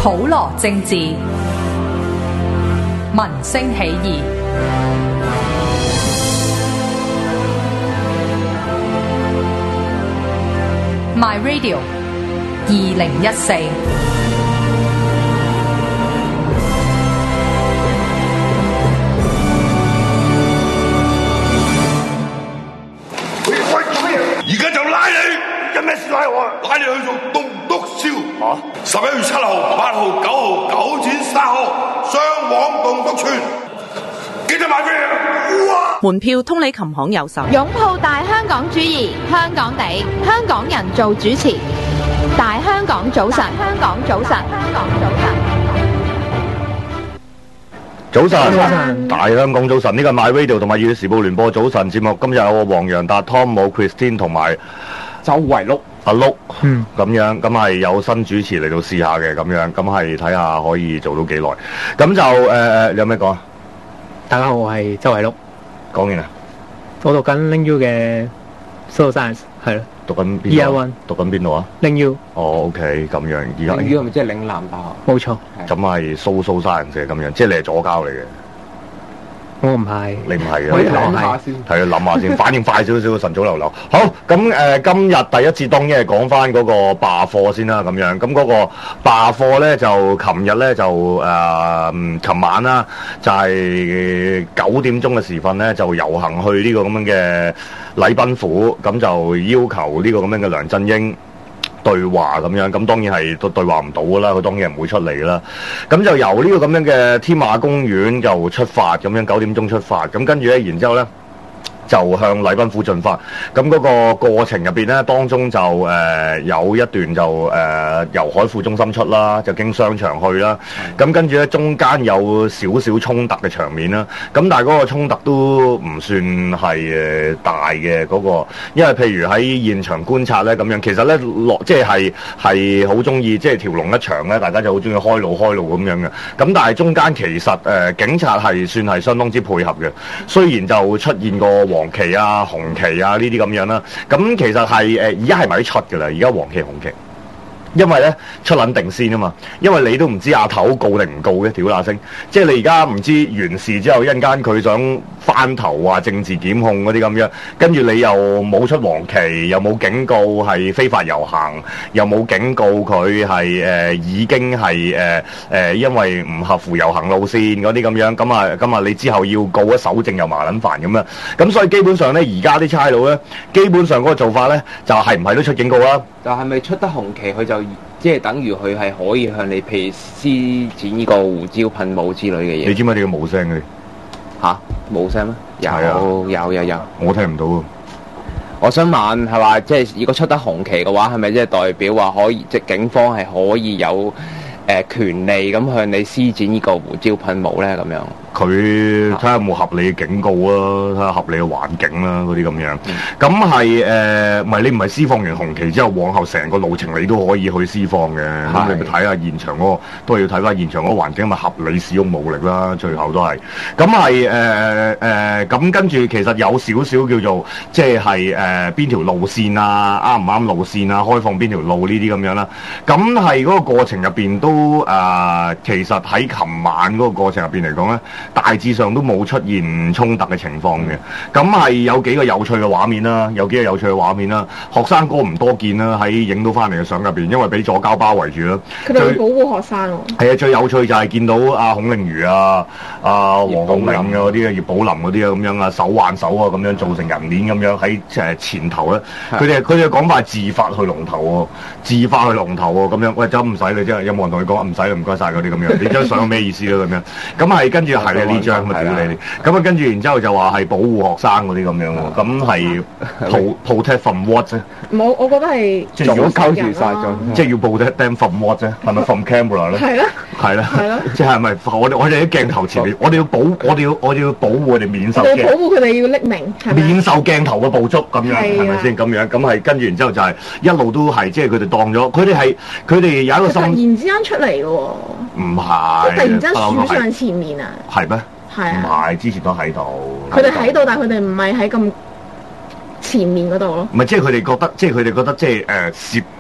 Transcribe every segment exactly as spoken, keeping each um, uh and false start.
普羅政治，民聲起義。My Radio 二零一四。 而家就拉你，有咩事拉我啊？拉你去做棟篤笑啊！十一月七號、八號、九號、九展三號，雙黃棟篤串，記得買飛啊！ 門票通利琴行有售。 擁抱大香港主義，香港地，香港人做主持。大香港早晨，香港早晨，香港早晨。 早晨，大香港早晨，呢個 My Radio 同埋粵語時報聯播早晨節目，今日有個黃洋達、湯姆、Christine 同埋周圍碌阿碌， 嗯， 咁樣，咁係有新主持嚟到試下嘅，咁樣，咁係睇下可以做到幾耐，咁就誒誒，你有咩講啊？ 大家好，我係周圍碌。 講完啦， 我讀緊 Ling U 嘅 Social Science， 係咯。 讀緊邊 Year One 讀緊邊度啊 ？Ling U。 哦 ，OK，咁樣，而家 Ling U 係咪即係嶺南大學？ 冇錯。 咁係 social science 咁樣，即係你係左膠嚟嘅。 我唔係， 你唔係嘅， 可以諗下先， 係啊，諗下先，反應快少少，晨早流流。好，咁誒、呃，今日第一節當然係講翻嗰個罷課先啦，咁樣。咁嗰個罷課咧，就琴日咧就誒，琴、呃、晚啦，就係、是、九點鐘嘅時分咧，就遊行去呢個咁樣嘅禮賓府，咁就要求呢個咁樣嘅梁振英對話咁樣，咁當然係對對話唔到噶啦，佢當然唔會出嚟噶啦。咁就由呢個咁樣嘅天馬公園就出發，咁樣九點鐘出發，咁跟住咧，然之後咧就向禮賓府進發。咁嗰個過程入邊咧，當中就誒、呃、有一段就誒、呃、由海富中心出啦，就經商場去啦。咁跟住咧，中間有少少衝突嘅場面啦。咁但係嗰個衝突都唔算係誒大嘅嗰、那個，因為譬如喺現場觀察咧咁樣，其實咧落即係係係好中意，即係條龍一場咧，大家就好中意開路開路咁樣嘅。咁但係中間其實誒、呃、警察係算係相當之配合嘅，雖然就出現過黃旗啊、紅旗啊呢啲咁樣啦，咁其實係誒而家係咪出㗎啦？而家黃旗紅旗，因為咧出撚定先啊嘛，因為你都唔知阿頭告定唔告嘅，屌那聲，即係你而家唔知完事之後一陣間佢想翻頭話政治檢控嗰啲咁樣，跟住你又冇出黃旗，又冇警告係非法遊行，又冇警告佢係誒已經係誒誒因為唔合乎遊行路線嗰啲咁樣，咁啊咁啊你之後要告一搜證又麻撚煩咁樣，咁所以基本上咧而家啲差佬咧，基本上嗰個做法咧就係唔係都出警告啦？ 就係咪出得紅旗佢就即係等於佢係可以向你譬如施展呢個胡椒噴霧之類嘅嘢？ 你知唔知你個冇聲嘅？ 吓冇聲咩？有、啊、有有有，有我聽唔到啊！ 我想問係話，即係如果出得紅旗嘅話，係咪即係代表話可以，即係警方係可以有誒、呃、權利咁向你施展呢個胡椒噴霧咧？咁樣佢睇下有冇合理嘅警告啊，睇下合理嘅環境啦，嗰啲咁樣。咁係誒，唔係你唔係施放完紅旗之後，往後成個路程你都可以去施放嘅。咁你咪睇下現場嗰、嗰個，都係要睇翻現場嗰個環境，咪合理使用武力啦。最後都係。咁係誒誒，咁、呃呃、跟住其實有少少叫做即係誒邊條路線啊，啱唔啱路線啊，開放邊條路呢啲咁樣啦。咁係嗰個過程入邊都誒、呃，其實喺琴晚嗰個過程入邊嚟講咧，大致上都冇出現衝突嘅情況嘅，咁係有幾個有趣嘅畫面啦，有幾個有趣嘅畫面啦。學生哥唔多見啦，喺影到翻嚟嘅相入邊，因為俾左膠包圍住啦。 佢哋會保護學生喎。係啊，最有趣就係見到阿孔令如啊、阿黃浩銘啊嗰啲啊、葉寶林嗰啲啊咁樣啊，手挽手啊咁樣做成人鏈咁樣喺誒前頭咧。佢哋佢哋嘅講法係自發去龍頭喎，自發去龍頭喎咁樣。喂，走唔使你啫，有冇人同佢講唔使啦？唔該晒嗰啲咁樣。你張相咩意思咧咁樣？咁係跟住係啊呢張咁啊屌你！咁啊跟住然之後就話係保護學生嗰啲咁樣喎。咁係 protect from what 啫？ 冇，我覺得係即係如果溝住晒咗，即係要 protect them from what 啫？係咪 from camera 咧？係啦，係啦，係啦。即係咪我哋我哋喺鏡頭前面，我哋要保我哋要我哋要保護佢哋免受鏡， 保護佢哋要匿名， 免受鏡頭嘅捕捉咁樣，係咪先咁樣？咁係跟住然之後就係一路都係即係佢哋當咗，佢哋係佢哋有一個心。突然之間出嚟嘅喎。唔係。即係突然之間鼠上前面啊！係咩？係啊。唔係，之前都喺度。佢哋喺度，但係佢哋唔係喺咁前面嗰度咯。唔係，即係佢哋覺得，即係佢哋覺得，即係誒攝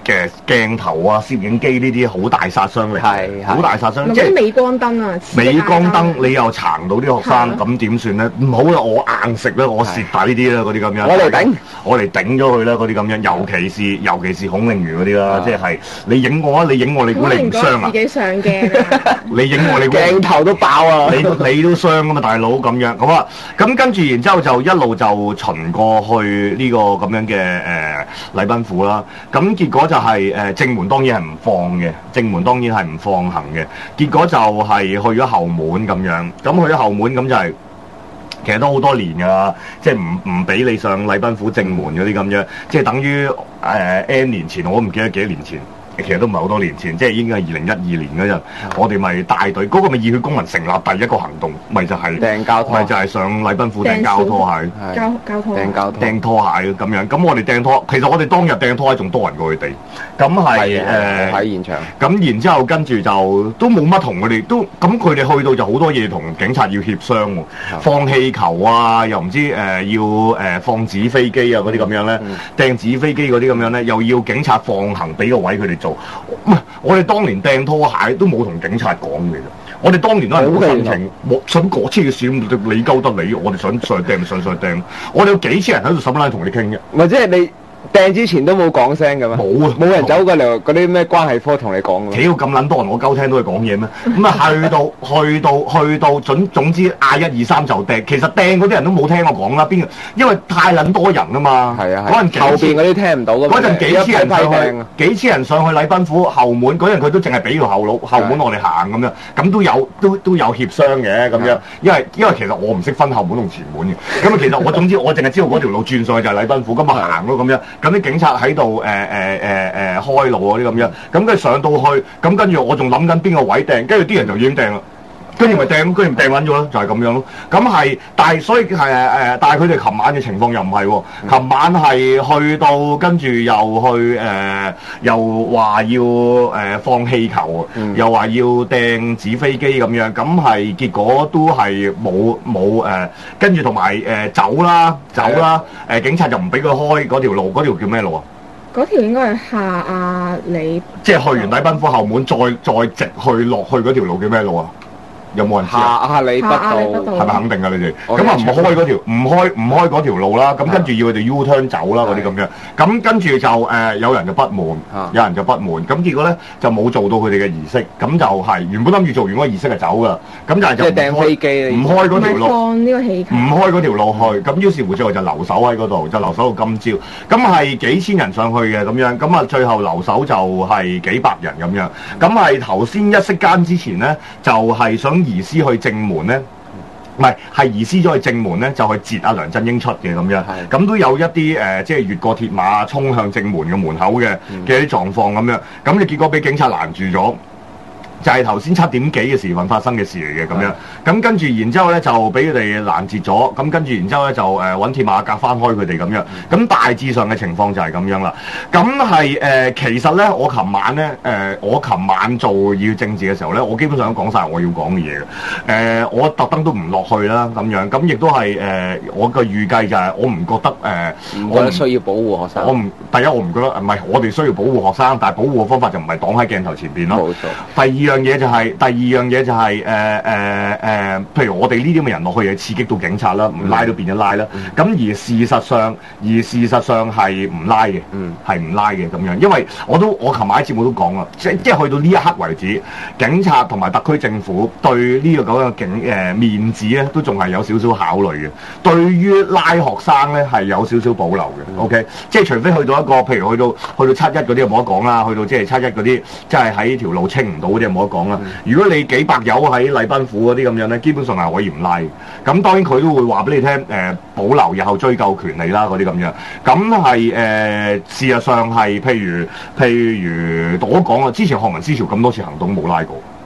嘅鏡頭啊、攝影機呢啲好大殺傷力， 係好大殺傷力， 即係鎂光燈啊， 鎂光燈你又撐到啲學生，咁點算咧？唔好啦，我硬食啦，我蝕底啲啦，嗰啲咁樣。 我嚟頂， 我嚟頂咗佢啦，嗰啲咁樣，尤其是尤其是孔令如嗰啲啦，即係你影我啊，你影我，你估你唔傷啊？ 自己上鏡啊！ 你影我，你估鏡頭都爆啊！ 你你都傷㗎嘛，大佬咁樣，好啊。咁跟住然之後就一路就巡過去呢個咁樣嘅誒禮賓府啦。咁結果就係誒正門當然係唔放嘅，正門當然係唔放行嘅。結果就係去咗後門咁樣，咁去咗後門咁就係、是、其實都好多年㗎啦，即係唔唔俾你上禮賓府正門嗰啲咁樣，即係等於誒、呃、N 年前，我唔記得幾多年前。其實都唔係好多年前，即係應該係二零一二年嗰陣，我哋咪帶隊，嗰、那個咪熱血公民成立第一個行動，咪就係、是、 掟膠拖， 咪就係上禮賓府掟膠拖鞋， 膠膠拖， 掟膠掟拖鞋咁樣。咁我哋掟拖，其實我哋當日掟拖鞋仲多人過佢哋。咁係誒喺現場。咁然之後跟住就都冇乜同佢哋，都咁佢哋去到就好多嘢同警察要協商喎，放氣球啊，又唔知誒、呃、要誒、呃、放紙飛機啊嗰啲咁樣咧，掟、嗯、紙飛機嗰啲咁樣咧，又要警察放行俾個位佢哋做。唔係，我哋當年掟拖鞋都冇同警察講嘅，我哋當年都係冇申請，冇想過車嘅事，你鳩得你，我哋想上掟咪上上掟，我哋有幾千人喺度審拉同你傾嘅， 或者係你。掟之前都冇講聲嘅咩？ 冇啊！ 冇人走過嚟嗰啲咩關係科同你講嘅。 屌咁撚多人，我鳩聽到佢講嘢咩？咁啊去到去到去到總總之嗌一二三就掟，其實掟嗰啲人都冇聽我講啦，邊個？因為太撚多人啊嘛。係啊係。嗰陣後邊嗰啲聽唔到嘅。嗰陣幾千人上去，幾千人上去禮賓府後門，嗰陣佢都淨係俾條後路後門我哋行咁樣，咁都有都都有協商嘅咁樣，因為因為其實我唔識分後門同前門嘅，咁啊其實我總之我淨係知道嗰條路轉上去就係禮賓府，咁啊行咯咁樣。咁啲警察喺度誒誒誒誒開路嗰啲咁樣，咁跟住上到去，咁跟住我仲諗緊邊個位掟，跟住啲人就已經掟啦，跟住咪掟，跟住掟穩咗咯，就係、是、咁樣咯。咁係，但係所以係誒誒，但係佢哋琴晚嘅情況又唔係喎，琴晚係去到跟住又去誒、呃，又話要誒、呃、放氣球，嗯、又話要掟紙飛機咁樣，咁係結果都係冇冇誒，跟住同埋誒走啦走啦，誒、呃、警察就唔俾佢開嗰條路，嗰條叫咩路啊？ 嗰條應該係下亞里， 即係去完禮賓府後門，再再直去落去嗰條路叫咩路啊？有冇人知啊？ 下亞里北道係咪肯定㗎？你哋咁啊唔開嗰條，唔開唔開嗰條路啦。咁跟住要佢哋 U turn 走啦，嗰啲咁樣。咁跟住就誒、呃、有人就不滿，有人就不滿。咁結果咧就冇做到佢哋嘅儀式。咁就係、是、原本諗住做完嗰個儀式就走㗎。咁但係就唔開飛機，唔開嗰條路， 放呢個氣球， 唔開嗰條路去。咁於是乎最後就留守喺嗰度，就留守到今朝。咁係幾千人上去嘅咁樣。咁啊最後留守就係幾百人咁樣。咁係頭先一息間之前咧，就係、是、想移師去正門咧，唔係係移師咗去正門咧，就去截阿梁振英出嘅咁樣，咁都有一啲誒、呃，即係越過鐵馬衝向正門嘅門口嘅嘅啲狀況咁樣，咁你結果俾警察攔住咗。就係頭先七點幾嘅時分發生嘅事嚟嘅咁樣，咁跟住然之後咧就俾佢哋攔截咗，咁跟住然之後咧就誒揾鐵馬隔翻開佢哋咁樣，咁大致上嘅情況就係咁樣啦。咁係誒其實咧，我琴晚咧誒、呃、我琴晚做要政治嘅時候咧，我基本上都講晒我要講嘅嘢嘅。誒、呃、我特登都唔落去啦咁樣，咁亦都係誒、呃、我嘅預計就係我唔覺得誒，呃、 我覺得需要保護學生。 我唔第一我唔覺得唔係我哋需要保護學生，但係保護嘅方法就唔係擋喺鏡頭前邊咯。冇錯。第二樣嘢就係、是，第二樣嘢就係誒誒誒，譬如我哋呢啲咁嘅人落去，係刺激到警察啦，唔拉都變咗拉啦。咁、嗯、而事實上，而事實上係唔拉嘅，係唔、嗯、拉嘅咁樣。因為我都我琴晚喺節目都講啦，即即係去到呢一刻為止，警察同埋特區政府對呢個咁嘅警誒、呃、面子咧，都仲係有少少考慮嘅。對於拉學生咧，係有少少保留嘅。嗯、OK，即係除非去到一個，譬如去到去到七一嗰啲就冇得講啦，去到即係七一嗰啲，即係喺條路清唔到嗰啲就冇得講啦。嗯、如果你幾百友喺禮賓府嗰啲咁樣咧，基本上係可以唔拉嘅。咁當然佢都會話俾你聽，誒、呃、保留日後追究權利啦嗰啲咁樣。咁係誒事實上係譬如譬如我講啊，之前學民思潮咁多次行動冇拉過。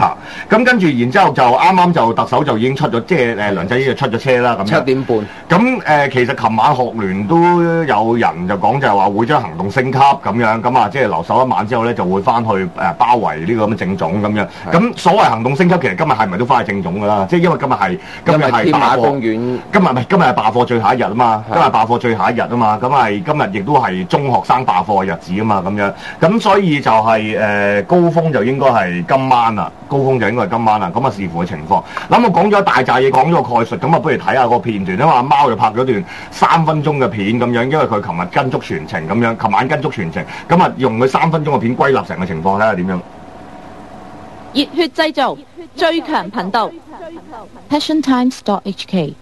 嚇，咁跟住然之後就啱啱就特首就已經出咗，即係誒梁振英就出咗車啦咁樣。 七點半。 咁誒、呃、其實琴晚學聯都有人就講就係話會將行動升級咁樣，咁啊即係留守一晚之後咧就會翻去誒、呃、包圍呢個咁嘅政總咁樣。咁所謂行動升級，其實今日係咪都翻去政總㗎啦？即係因為今日係今日係天馬罷課公園。 今日唔係今日係罷課最後一日啊嘛，今日罷課最後一日啊嘛，咁係今日亦都係中學生罷課嘅日子啊嘛，咁樣，咁所以就係、是、誒、呃、高峰就應該係今晚啦，高峰就應該係今晚啦，咁啊視乎嘅情況。咁我講咗一大扎嘢，講咗個概述，咁啊不如睇下個片段，因為阿貓就拍咗段三分鐘嘅片咁樣，因為佢琴日跟足全程咁樣，琴晚跟足全程，咁啊用佢三分鐘嘅片歸納成個情況，睇下點樣。 熱血製造最強頻道 Passion Times dot H K。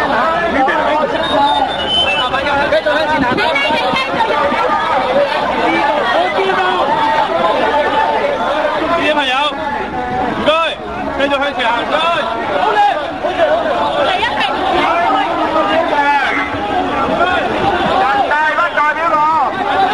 啲朋友，唔該，繼續向前行，唔該。好嘅，好嘅，好嘅。第一係人大不代表我。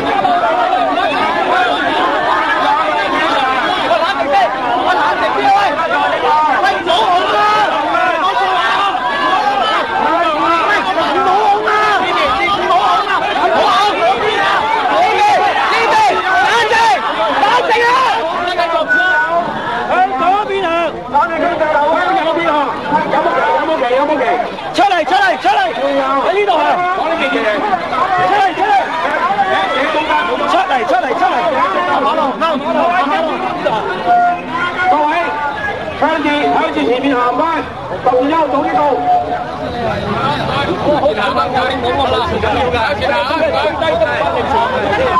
我冷靜啲，我冷靜啲喂，喂，唔好紅啊！講錯話。喂，唔好紅啊！呢邊，唔好紅啊！唔好紅嗰邊啊！呢邊，呢邊，冷靜，冷靜啊！繼續向左邊行，我哋向右向右邊行。有冇旗？有冇旗？有冇旗？出嚟！出嚟！出嚟！喺呢度行。講呢件嘢。出嚟！出嚟！出嚟！出嚟！出嚟！馬路，馬路，馬路，馬路。各位，向住向住前面行翻，十字優早啲到。好，好，好，冇冇冇，緊要㗎，前行，低低低。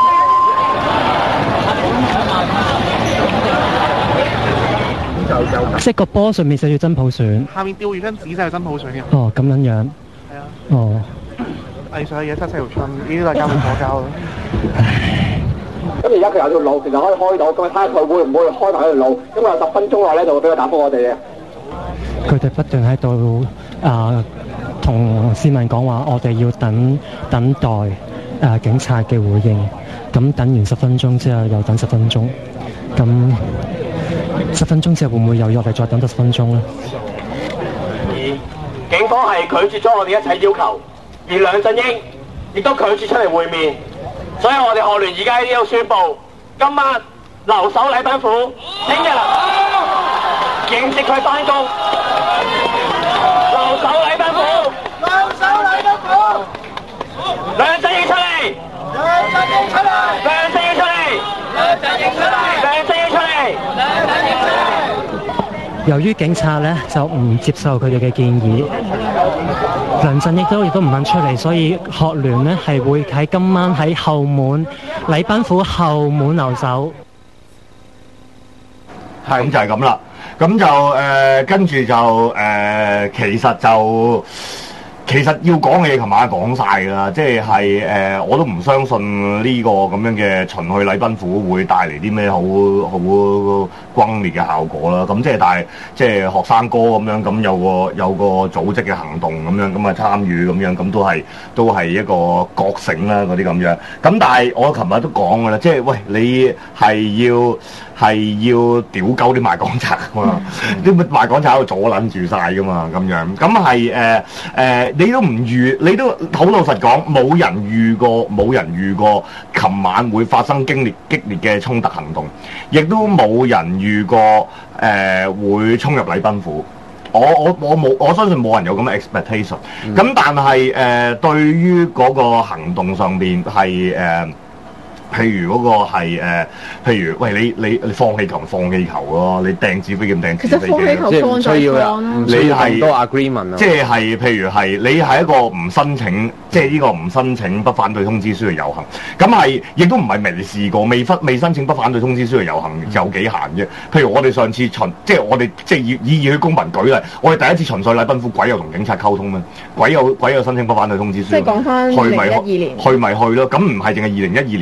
即係個波上面寫住真普選。 下面釣魚跟紙就係真普選嘅。 哦，咁樣樣。 係啊。 哦。 藝術嘅嘢七四條春，呢啲大家會過交咯。 咁而家佢有條路，其實可以開到，咁睇下佢會唔會開埋條路？因為十分鐘內咧就會俾佢打覆我哋嘅。 佢哋不斷喺度啊，同市民講話，我哋要等等待誒、呃、警察嘅回應。咁等完十分鐘之後，又等十分鐘。咁十分鐘之後會唔會又要我哋再等多十分鐘咧？ 而警方係拒絕咗我哋一切要求，而梁振英亦都拒絕出嚟會面，所以我哋學聯而家呢度宣布，今晚留守禮賓府，聽日迎接佢翻工。留守禮賓府，留守禮賓府，梁振英出嚟，梁振英出嚟，梁振英出嚟，梁振英出嚟，梁振英出嚟，梁振英出嚟。 由於警察咧就唔接受佢哋嘅建議，梁振英都亦都唔肯出嚟，所以學聯咧係會喺今晚喺後門禮賓府後門留守。 係咁就係咁啦，咁就誒、呃、跟住就誒、呃、其實就。其實要講嘅嘢，琴晚講晒㗎啦，即係係誒，我都唔相信呢個咁樣嘅巡去禮賓府會帶嚟啲咩好好轟烈嘅效果啦。咁即係但係即係學生哥咁樣，咁有個有個組織嘅行動咁樣，咁啊參與咁樣，咁都係都係一個覺醒啦嗰啲咁樣。咁但係我琴日都講㗎啦，即係喂你係要。係要屌鳩啲賣港賊㗎嘛，啲賣港賊喺度阻撚住晒㗎嘛，咁樣咁係誒誒，你都唔預，你都好老實講，冇人預過，冇人預過，琴晚會發生激烈激烈嘅衝突行動，亦都冇人預過誒、呃、會衝入禮賓府。我我我冇，我相信冇人有咁嘅 expectation。咁、嗯、但係誒、呃，對於嗰個行動上邊係誒。譬如嗰個係誒，譬如喂你你你放氣球放氣球咯，你掟紙飛機唔掟紙飛機， 其實放氣球放就係放啦。 你係多 agreement 啊， 即係譬如係你係一個唔申請，即係呢個唔申請不反對通知書嘅遊行，咁係亦都唔係未試過，未申未申請不反對通知書嘅遊行有幾閒啫。譬如我哋上次巡，即係我哋即係以以熱血公民舉例，我哋第一次巡賽禮賓府，鬼有同警察溝通咩？鬼有鬼有申請不反對通知書？ 即係講翻二零一二年， 去咪去咯？咁唔係淨係二零一二年咧，其實有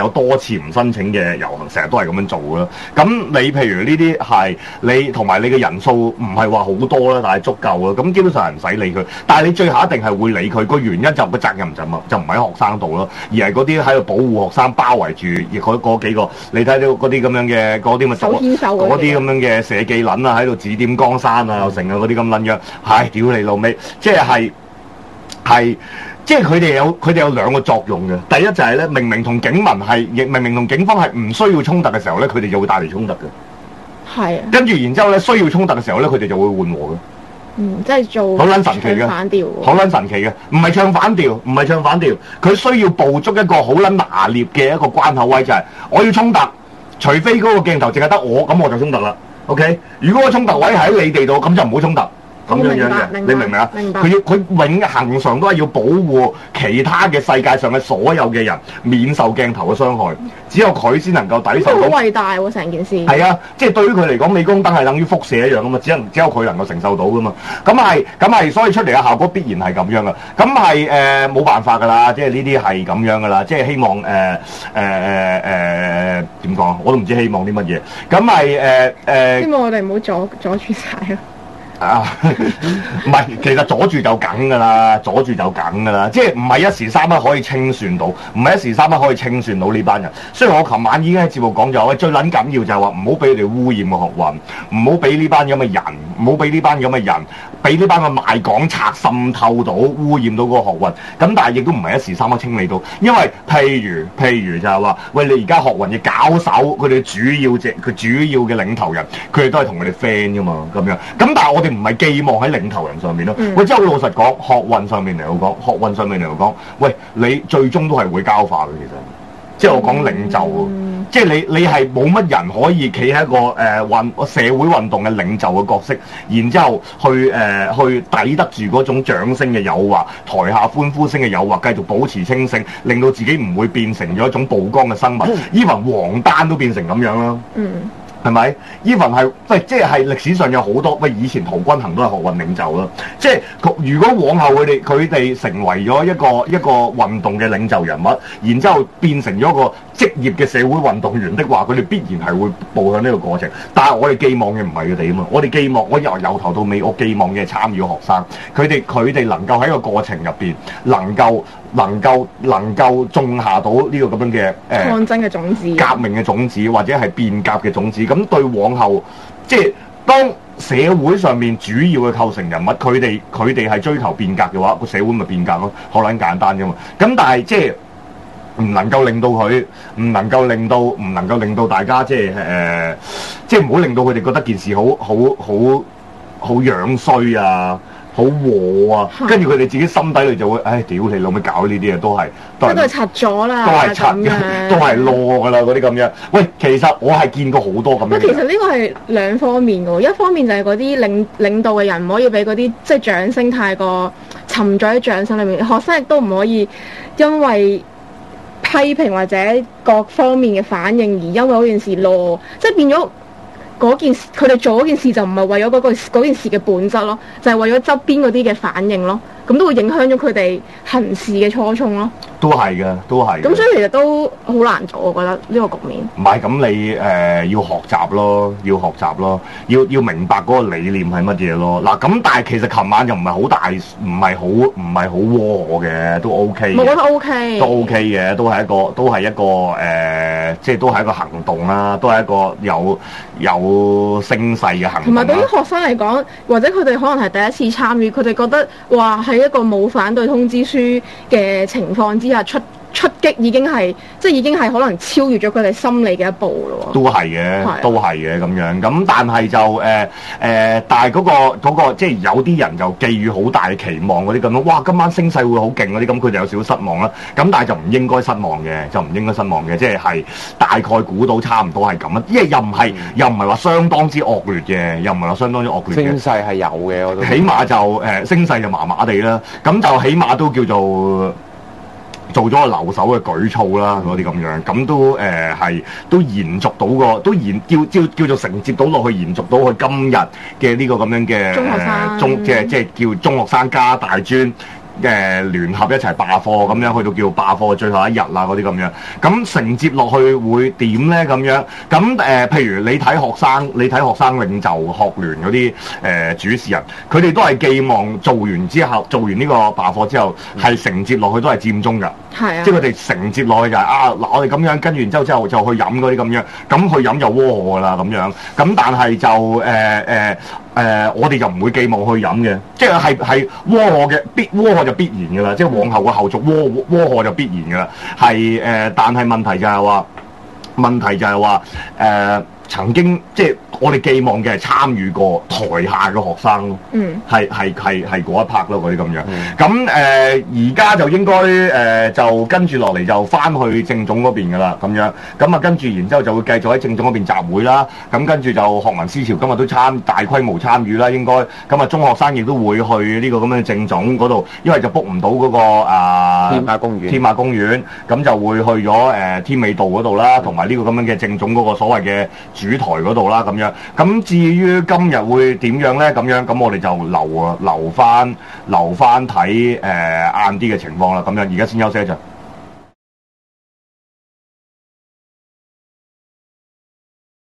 有多次唔申請嘅遊行，成日都係咁樣做啦。咁你譬如呢啲係你同埋你嘅人數唔係話好多啦，但係足夠啦。咁基本上係唔使理佢，但係你最後一定係會理佢。個原因就個責任就唔就唔喺學生度咯，而係嗰啲喺度保護學生包圍住嗰嗰幾個。你睇到嗰啲咁樣嘅嗰啲咪手牽手嗰啲咁樣嘅社記撚啊，喺度指點江山啊，又成啊嗰啲咁撚樣，唉屌你老味，即係係。即係佢哋有佢哋有兩個作用嘅，第一就係咧，明明同警民係，亦明明同警方係唔需要衝突嘅時候咧，佢哋就會帶嚟衝突嘅。 係啊。跟住然之後咧，需要衝突嘅時候咧，佢哋就會緩和嘅。 嗯，即係做好撚神奇嘅， 反調。 好撚神奇嘅，唔係唱反調，唔係唱反調，佢需要捕捉一個好撚拿捏嘅一個關口位，就係、是、我要衝突，除非嗰個鏡頭淨係得我，咁我就衝突啦。OK，如果個衝突位係喺你哋度，咁就唔好衝突。咁樣樣嘅，你明唔明啊？佢要佢永恆上都係要保護其他嘅世界上嘅所有嘅人免受鏡頭嘅傷害，只有佢先能夠抵受到。 好偉大喎、啊！成件事。係啊，即係對於佢嚟講，鎂光燈係等於輻射一樣啊嘛，只能只有佢能夠承受到噶嘛。咁係咁係，所以出嚟嘅效果必然係咁樣噶。咁係誒冇辦法㗎啦，即係呢啲係咁樣㗎啦。即係希望誒誒誒誒點講？我都唔知希望啲乜嘢。咁係誒誒。 希望我哋唔好阻阻住晒咯。 啊，唔係，其實阻住就梗噶啦，阻住就梗噶啦，即係唔係一時三刻可以清算到，唔係一時三刻可以清算到呢班人。雖然我琴晚已經喺節目講咗，喂，最撚緊要就係話唔好俾佢哋污染個學運，唔好俾呢班咁嘅人，唔好俾呢班咁嘅人，俾呢班嘅賣港賊滲透到污染到嗰個學運。咁但係亦都唔係一時三刻清理到，因為譬如譬如就係話，喂，你而家學運嘅搞手，佢哋主要隻佢主要嘅領頭人，佢哋都係同佢哋 friend 噶嘛，咁樣。咁但係我唔係寄望喺領頭人上面咯，嗯、喂，即係好老實講，學運上面嚟講，學運上面嚟講，喂，你最終都係會交化嘅，其實，即係我講領袖，嗯、即係你你係冇乜人可以企喺一個誒運、呃、社會運動嘅領袖嘅角色，然之後去誒、呃、去抵得住嗰種掌聲嘅誘惑，台下歡呼聲嘅誘惑，繼續保持清醒，令到自己唔會變成咗一種曝光嘅生物。even、嗯、黃丹都變成咁樣啦。嗯。係咪 ？even 係，喂，即係歷史上有好多，喂，以前陶君行都係學運領袖啦。即係如果往後佢哋佢哋成為咗一個一個運動嘅領袖人物，然之後變成咗一個職業嘅社會運動員的話，佢哋必然係會步向呢個過程。但係我哋寄望嘅唔係佢哋啊嘛，我哋寄望我由由頭到尾，我寄望嘅係參與嘅學生，佢哋佢哋能夠喺個過程入邊能夠。能夠能夠種下到呢個咁樣嘅誒、呃、 抗爭嘅種子、 革命嘅種子，或者係變革嘅種子。咁對往後，即係當社會上面主要嘅構成人物，佢哋佢哋係追求變革嘅話，個社會咪變革咯，好撚簡單啫嘛。咁但係即係唔能夠令到佢，唔能夠令到，唔能夠令到大家即係誒、呃，即係唔好令到佢哋覺得件事好好好好樣衰啊！好和啊，跟住佢哋自己心底裏就會，唉，屌你老味搞呢啲嘢都係都係拆咗啦， 都係拆嘅，都係攞噶啦嗰啲咁樣。喂，其實我係見過好多咁樣。 其實呢個係兩方面嘅喎，一方面就係嗰啲領領導嘅人唔可以俾嗰啲即係掌聲太過沉醉喺掌聲裏面，學生亦都唔可以因為批評或者各方面嘅反應而因為嗰件事攞，即係變咗。嗰件事，佢哋做嗰件事就唔係為咗嗰個嗰件事嘅本質咯，就係、是、為咗側邊嗰啲嘅反應咯，咁都會影響咗佢哋行事嘅初衷咯。 都係嘅，都係。 咁所以其實都好難做，我覺得呢個局面。 唔係咁，你誒、呃、要學習咯，要學習咯，要要明白嗰個理念係乜嘢咯。嗱，咁但係其實琴晚又唔係好大，唔係好唔係好窩我嘅，都 OK。 我覺得 OK。 都 OK 嘅，都係一個都係一個誒、呃，即係都係一個行動啦，都係一個有有聲勢嘅行動。同埋對於學生嚟講，或者佢哋可能係第一次參與，佢哋覺得話喺一個冇反對通知書嘅情況之下出出擊已經係即係已經係可能超越咗佢哋心理嘅一步咯。 都係嘅，都係嘅咁樣。咁但係就誒誒、呃呃，但係嗰、嗰個嗰、嗰個即係有啲人就寄予好大嘅期望嗰啲咁咯。哇！今晚聲勢會好勁嗰啲，咁佢就有少少失望啦。咁但係就唔應該失望嘅，就唔應該失望嘅，即係係大概估到差唔多係咁啦。因為又唔係、嗯、又唔係話相當之惡劣嘅，又唔係話相當之惡劣嘅。 聲勢係有嘅，我都起碼就誒、呃、聲勢就麻麻地啦。咁就起碼都叫做。做咗個留守嘅舉措啦，嗰啲咁樣，咁都誒係、呃、都延續到個，都延叫叫叫做承接到落去，延續到佢今日嘅呢個咁樣嘅中學生，呃、中即係即係叫中學生加大專誒聯合一齊罷課咁樣，去到叫罷課最後一日啦嗰啲咁樣。咁承接落去會點咧咁樣？咁誒、呃，譬如你睇學生，你睇學生領袖學聯嗰啲誒主事人，佢哋都係寄望做完之後，做完呢個罷課之後，係、嗯、承接落去都係佔中㗎。係啊，即係佢哋承接落去就係、是、啊嗱，我哋咁樣跟住然之後之後就去飲嗰啲咁樣，咁去飲就窩㗎啦咁樣。咁但係就誒誒誒，我哋就唔會寄望去飲嘅，即係係係窩賀嘅必窩賀就必然㗎啦，即係往後個後續窩窩賀就必然㗎啦。係誒、呃，但係問題就係話，問題就係話誒曾經即係我哋寄望嘅係參與過台下嘅學生咯，嗯，係係係係嗰一 part 咯，嗰啲咁樣。咁誒而家就應該誒、呃、就跟住落嚟就翻去政總嗰邊㗎啦，咁樣。咁啊跟住然之後就會繼續喺政總嗰邊集會啦。咁跟住就學民思潮今日都參大規模參與啦，應該。咁啊中學生亦都會去呢個咁樣嘅政總嗰度，因為就 book 唔到嗰個啊天馬公園， 天馬公園，咁就會去咗誒、呃、天美道嗰度啦，同埋呢個咁樣嘅政總嗰個所謂嘅主台嗰度啦，咁樣。咁至於今日會點樣咧？咁樣咁我哋就留啊留翻留翻睇誒晏啲嘅情況啦。咁樣而家先休息一陣。